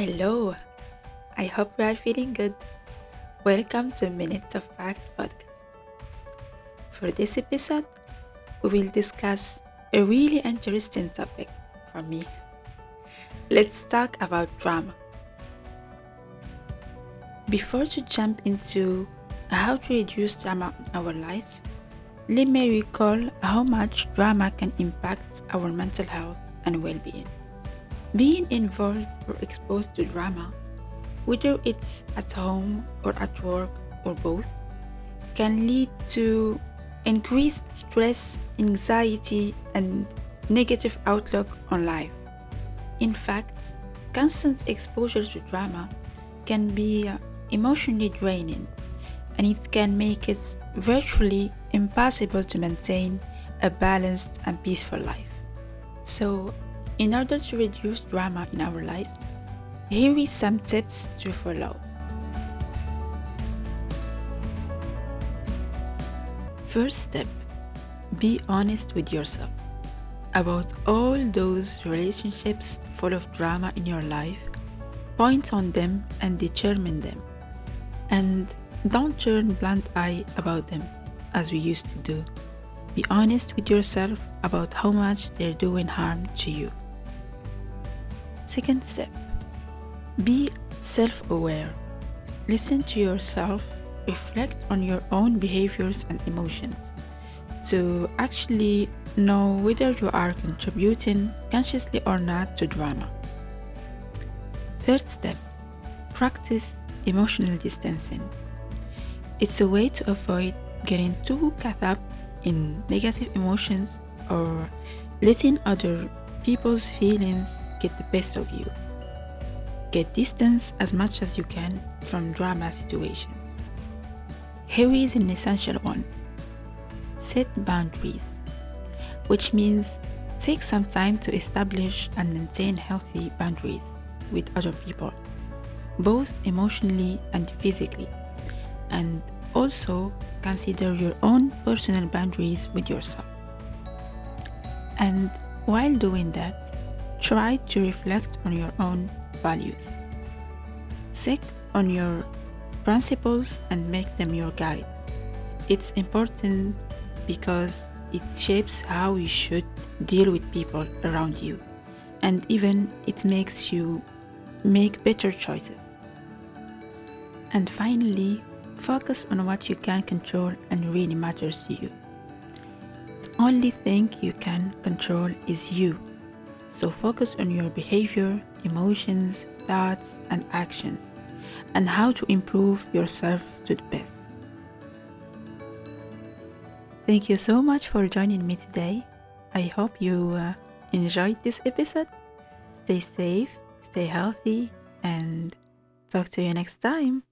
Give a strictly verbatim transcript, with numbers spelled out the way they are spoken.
Hello, I hope you are feeling good. Welcome to Minutes of Fact podcast. For this episode, we will discuss a really interesting topic for me. Let's talk about drama. Before to jump into how to reduce drama in our lives, let me recall how much drama can impact our mental health and well-being. Being involved or exposed to drama, whether it's at home or at work or both, can lead to increased stress, anxiety, and negative outlook on life. In fact, constant exposure to drama can be uh, emotionally draining, and it can make it virtually impossible to maintain a balanced and peaceful life. So, in order to reduce drama in our lives, here is some tips to follow. First step, be honest with yourself about all those relationships full of drama in your life. Point on them and determine them. And don't turn blind eye about them as we used to do. Be honest with yourself about how much they're doing harm to you. Second step, be self-aware. Listen to yourself, reflect on your own behaviors and emotions to actually know whether you are contributing consciously or not to drama. Third step, practice emotional distancing. It's a way to avoid getting too caught up in negative emotions or letting other people's feelings get the best of you. Get distance as much as you can from drama situations. Here is an essential one. Set boundaries, which means take some time to establish and maintain healthy boundaries with other people, both emotionally and physically, and also consider your own personal boundaries with yourself. And while doing that, try to reflect on your own values. Seek on your principles and make them your guide. It's important because it shapes how you should deal with people around you, and even it makes you make better choices. And finally, focus on what you can control and really matters to you. The only thing you can control is you. So focus on your behavior, emotions, thoughts, and actions, and how to improve yourself to the best. Thank you so much for joining me today. I hope you uh, enjoyed this episode. Stay safe, stay healthy, and talk to you next time.